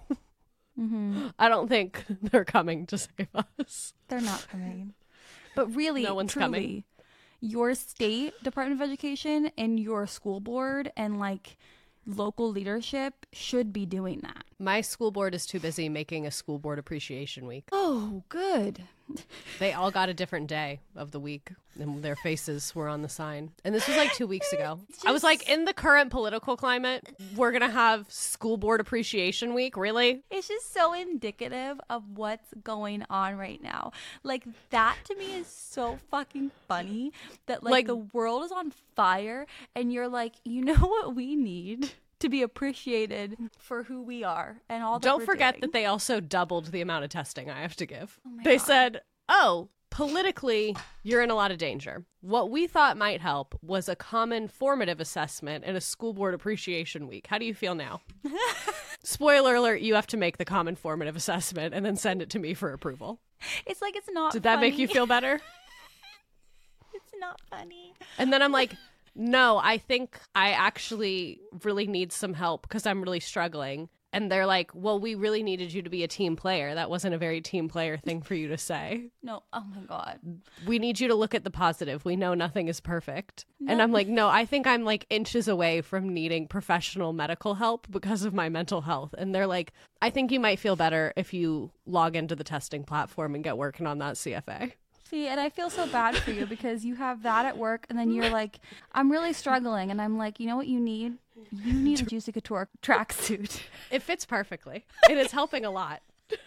I don't think they're coming to save us. They're not coming. But really, no one's truly, coming. Your state Department of Education and your school board and like local leadership should be doing that. My school board is too busy making a school board appreciation week. Oh, good. They all got a different day of the week, and their faces were on the sign. And this was like 2 weeks ago. I was like, in the current political climate, we're going to have school board appreciation week? Really? It's just so indicative of what's going on right now. Like, that to me is so fucking funny that like the world is on fire and you're like, you know what we need? To be appreciated for who we are and all that. Don't we're forget doing. that they also doubled the amount of testing I have to give. Oh my They God. said, oh, politically, you're in a lot of danger. What we thought might help was a common formative assessment and a school board appreciation week. How do you feel now? Spoiler alert, you have to make the common formative assessment and then send it to me for approval. It's like, it's not Did that make you feel better? It's not funny. And then I'm like, no, I think I actually really need some help because I'm really struggling. And they're like, well, we really needed you to be a team player. That wasn't a very team player thing for you to say. No, oh my God. We need you to look at the positive. We know nothing is perfect. And I'm like, no, I think I'm like inches away from needing professional medical help because of my mental health. And they're like, I think you might feel better if you log into the testing platform and get working on that CFA. See, and I feel so bad for you because you have that at work and then you're like, I'm really struggling. And I'm like, you know what you need? You need a Juicy Couture tracksuit. It fits perfectly. It is helping a lot.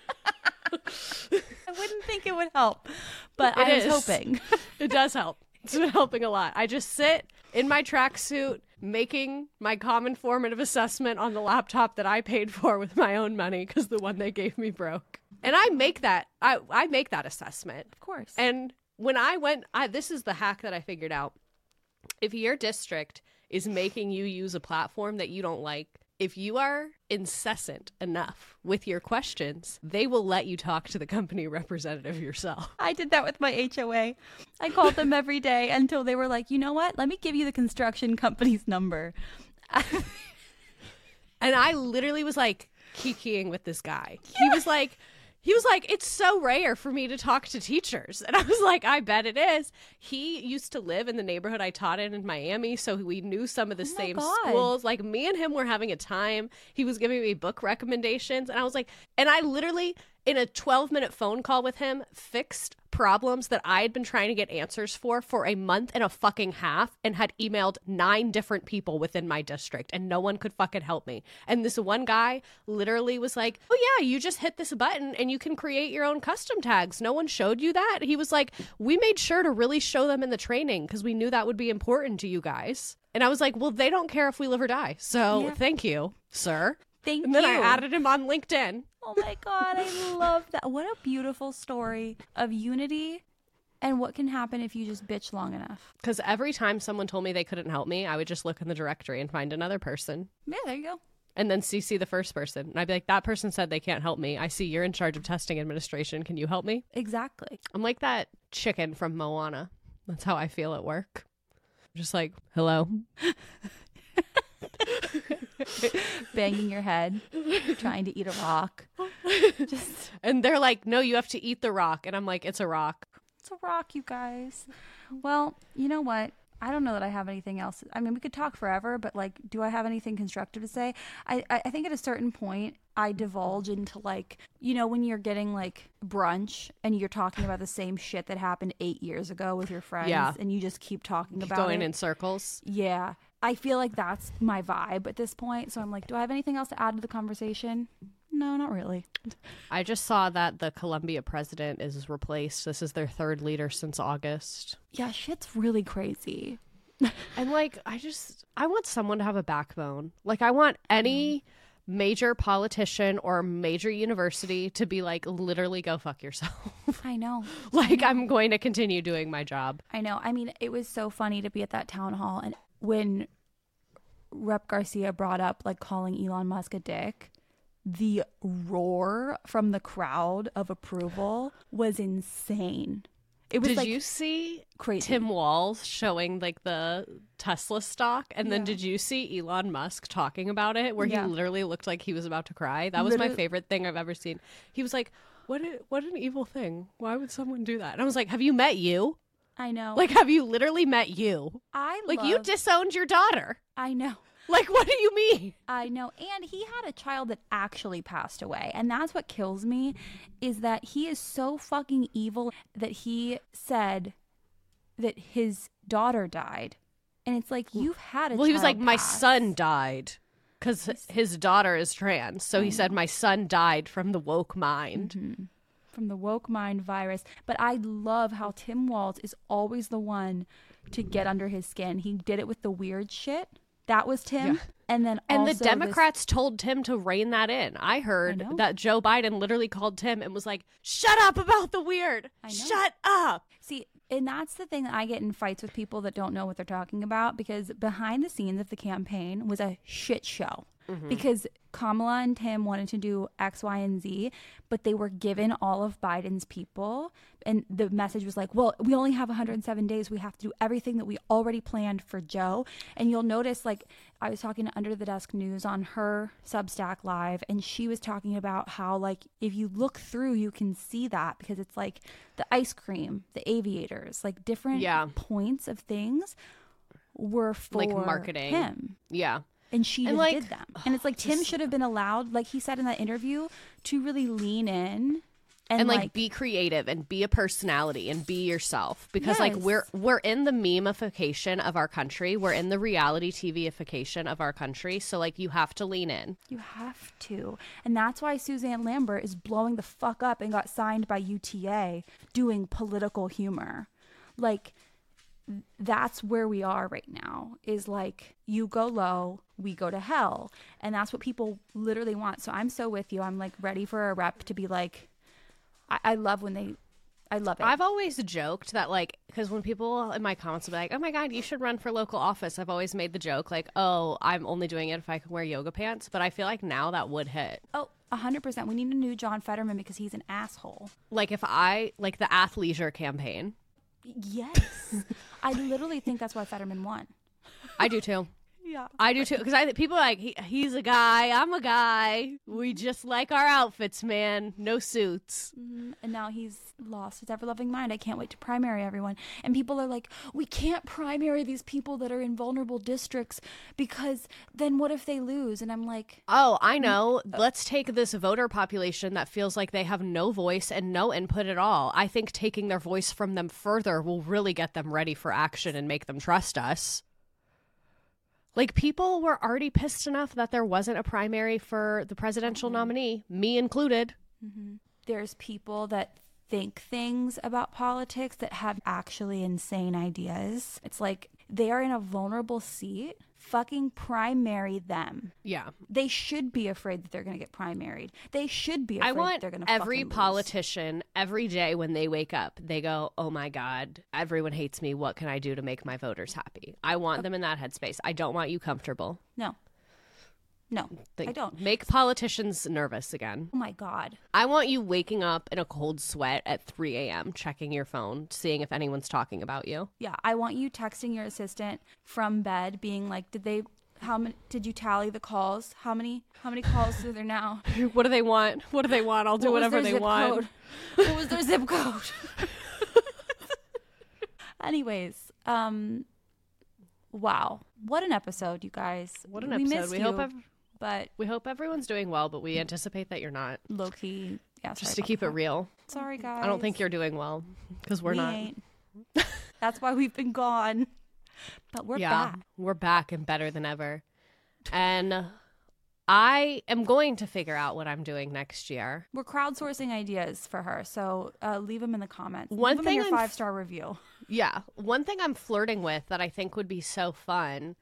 I wouldn't think it would help, but It I was is. hoping. It does help. It's been helping a lot. I just sit in my tracksuit making my common formative assessment on the laptop that I paid for with my own money because the one they gave me broke. And I make that I make that assessment. Of course. And when I went, this is the hack that I figured out. If your district is making you use a platform that you don't like, if you are incessant enough with your questions, they will let you talk to the company representative yourself. I did that with my HOA. I called them every day until they were like, you know what? Let me give you the construction company's number. And I literally was like kikiing with this guy. He was like, it's so rare for me to talk to teachers. And I was like, I bet it is. He used to live in the neighborhood I taught in Miami, so we knew some of the same schools. Like, me and him were having a time. He was giving me book recommendations. And I was like, and I literally, in a 12-minute phone call with him, fixed problems that I had been trying to get answers for a month and a fucking half and had emailed 9 different people within my district and no one could fucking help me. And this one guy literally was like, oh yeah, you just hit this button and you can create your own custom tags. No one showed you that? He was like, we made sure to really show them in the training because we knew that would be important to you guys. And I was like, well, they don't care if we live or die. So Thank you, sir. Thank you. And then I added him on LinkedIn. Oh my God, I love that. What a beautiful story of unity and what can happen if you just bitch long enough. Because every time someone told me they couldn't help me, I would just look in the directory and find another person. Yeah, there you go. And then CC the first person. And I'd be like, that person said they can't help me. I see you're in charge of testing administration. Can you help me? Exactly. I'm like that chicken from Moana. That's how I feel at work. Just like, hello. Banging your head, trying to eat a rock. And they're like, no, you have to eat the rock. And I'm like, it's a rock. It's a rock, you guys. Well, you know what? I don't know that I have anything else. I mean, we could talk forever, but like, do I have anything constructive to say? I think at a certain point, I divulge into like, you know, when you're getting like brunch and you're talking about the same shit that happened 8 years ago with your friends, and you just keep talking about going it. in circles. Yeah. I feel like that's my vibe at this point. So I'm like, do I have anything else to add to the conversation? no, not really. I just saw that the Colombia president is replaced. This is their third leader since August. Yeah, shit's really crazy. And like, I want someone to have a backbone. Like, I want any major politician or major university to be like, literally go fuck yourself. I know. Like, I'm going to continue doing my job. I know. I mean, it was so funny to be at that town hall, and when Rep Garcia brought up like calling Elon Musk a dick, the roar from the crowd of approval was insane. It was Did you see crazy. Tim Walz showing like the Tesla stock? And then did you see Elon Musk talking about it where he literally looked like he was about to cry? That was my favorite thing I've ever seen. He was like, what an evil thing. Why would someone do that? And I was like, have you met you? I know. Like, have you literally met you? You disowned your daughter. I know. Like, what do you mean? I know. And he had a child that actually passed away. And that's what kills me, is that he is so fucking evil that he said that his daughter died. And it's like, you've had a child Well, he was like, my pass. son died because his daughter is trans. So he said, my son died from the woke mind. Mm-hmm. From the woke mind virus. But I love how Tim Walz is always the one to get under his skin. He did it with the weird shit. That was Tim. Yeah. And then and also the Democrats told Tim to rein that in. I heard that Joe Biden literally called Tim and was like, shut up about the weird. Shut up. See, and that's the thing that I get in fights with people that don't know what they're talking about, because behind the scenes of the campaign was a shit show. Because Kamala and Tim wanted to do X, Y, and Z, but they were given all of Biden's people. And the message was like, well, we only have 107 days. We have to do everything that we already planned for Joe. And you'll notice, like, I was talking to Under the Desk News on her Substack Live, and she was talking about how, like, if you look through, you can see that, because it's like the ice cream, the aviators, like different points of things were for like marketing. him. Yeah. And she just did them. And it's like, Tim should have been allowed, like he said in that interview, to really lean in and like be creative and be a personality and be yourself. Because like we're in the meme-ification of our country. We're in the reality TV-ification of our country. So like, you have to lean in. You have to. And that's why Suzanne Lambert is blowing the fuck up and got signed by UTA doing political humor. Like, that's where we are right now, is like, you go low, we go to hell. And that's what people literally want. So I'm so with you. I'm like ready for a rep to be like, I love when I love it. I've always joked that, like, because when people in my comments will be like, oh my God, you should run for local office, I've always made the joke like, oh, I'm only doing it if I can wear yoga pants. But I feel like now that would hit. Oh, 100%. We need a new John Fetterman, because he's an asshole. Like, if I, like the athleisure campaign. Yes. I literally think that's why Fetterman won. I do too. Yeah. I do too. Because people are like, he's a guy, I'm a guy. We just like our outfits, man. No suits. Mm-hmm. And now he's lost his ever-loving mind. I can't wait to primary everyone. And people are like, we can't primary these people that are in vulnerable districts, because then what if they lose? And I'm like, oh, I know. Let's take this voter population that feels like they have no voice and no input at all. I think taking their voice from them further will really get them ready for action and make them trust us. Like, people were already pissed enough that there wasn't a primary for the presidential nominee, me included. Mm-hmm. There's people that think things about politics that have actually insane ideas. It's like, they are in a vulnerable seat. Fucking primary them. Yeah. They should be afraid that they're going to get primaried. They should be afraid that they're going to fucking every politician, every day when they wake up, they go, oh my God, everyone hates me. What can I do to make my voters happy? I want them in that headspace. I don't want you comfortable. No, I don't. Make politicians nervous again. Oh my God. I want you waking up in a cold sweat at 3 a.m., checking your phone, seeing if anyone's talking about you. Yeah, I want you texting your assistant from bed, being like, did you tally the calls? How many calls are there now? What do they want? What do they want? I'll do whatever they want. What was their zip code? Anyways, wow. What an episode, you guys. What an episode. We hope everyone's doing well, but we anticipate that you're not. Low key. Yeah, just to keep it real. Sorry, guys. I don't think you're doing well, because we're not. Ain't. That's why we've been gone. But we're back. We're back and better than ever. And I am going to figure out what I'm doing next year. We're crowdsourcing ideas for her, so leave them in the comments. One leave them thing in your I'm 5-star review. Yeah. One thing I'm flirting with that I think would be so fun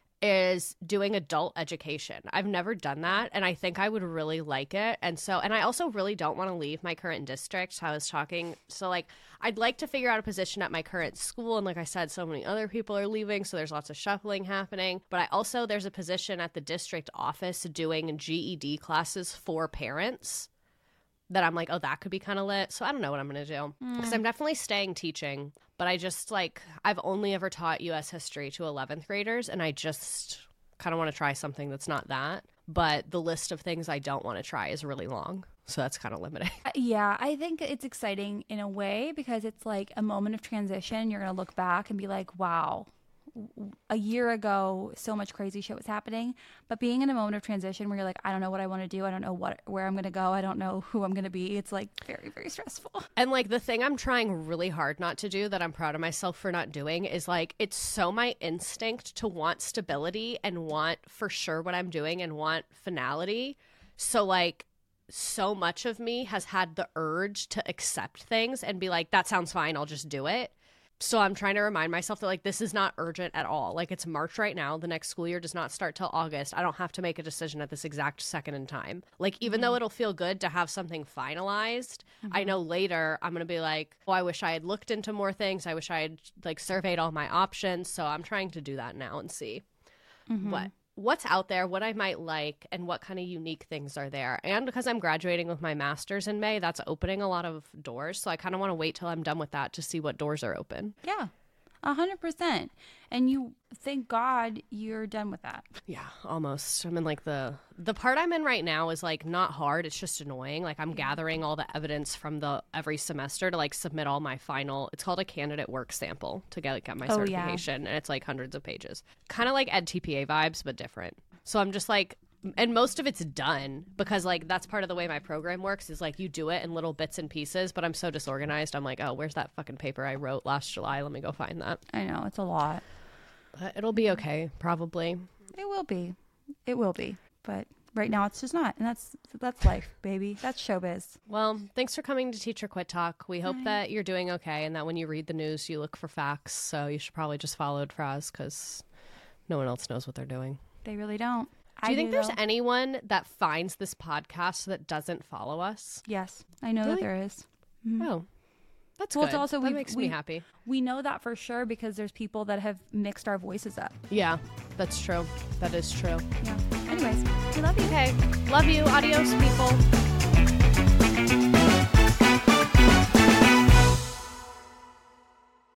is doing adult education. I've never done that, and I think I would really like it. And I also really don't want to leave my current district. So I was talking, I'd like to figure out a position at my current school. And like I said, so many other people are leaving, so there's lots of shuffling happening. But there's a position at the district office doing GED classes for parents that I'm like, oh, that could be kind of lit. So I don't know what I'm going to do because I'm definitely staying teaching. But I just I've only ever taught U.S. history to 11th graders, and I just kind of want to try something that's not that. But the list of things I don't want to try is really long. So that's kind of limiting. Yeah, I think it's exciting in a way because it's like a moment of transition. You're going to look back and be like, wow, a year ago, so much crazy shit was happening. But being in a moment of transition where you're like, I don't know what I want to do. I don't know where I'm going to go. I don't know who I'm going to be. It's like very, very stressful. And like the thing I'm trying really hard not to do that I'm proud of myself for not doing is like, it's so my instinct to want stability and want for sure what I'm doing and want finality. So like, so much of me has had the urge to accept things and be like, that sounds fine, I'll just do it. So I'm trying to remind myself that like, this is not urgent at all. Like, it's March right now. The next school year does not start till August. I don't have to make a decision at this exact second in time. Like, even though it'll feel good to have something finalized, I know later I'm going to be like, oh, I wish I had looked into more things. I wish I had like surveyed all my options. So I'm trying to do that now and see what's out there, what I might like, and what kind of unique things are there. And because I'm graduating with my master's in May, that's opening a lot of doors. So I kind of want to wait till I'm done with that to see what doors are open. Yeah, 100%. And you, thank God you're done with that. Yeah, almost. I'm in like the part I'm in right now is like not hard. It's just annoying. Like I'm gathering all the evidence from every semester to like submit all my final, it's called a candidate work sample to get my certification. And it's like hundreds of pages. Kind of like EdTPA vibes, but different. So I'm just like, and most of it's done because like that's part of the way my program works is like you do it in little bits and pieces, but I'm so disorganized. I'm like, oh, where's that fucking paper I wrote last July? Let me go find that. I know, it's a lot. But it'll be okay, probably. It will be. It will be. But right now it's just not. And that's life, baby. That's showbiz. Well, thanks for coming to Teacher Quit Talk. We hope that you're doing okay and that when you read the news, you look for facts. So you should probably just follow Fraz because no one else knows what they're doing. They really don't. Do you think there's anyone that finds this podcast that doesn't follow us? Yes, I know that there is. Mm-hmm. Oh, that's good. It's also, that makes me happy. We know that for sure because there's people that have mixed our voices up. Yeah, that's true. That is true. Yeah. Anyways, we love you. Okay. Love you. Adios, people.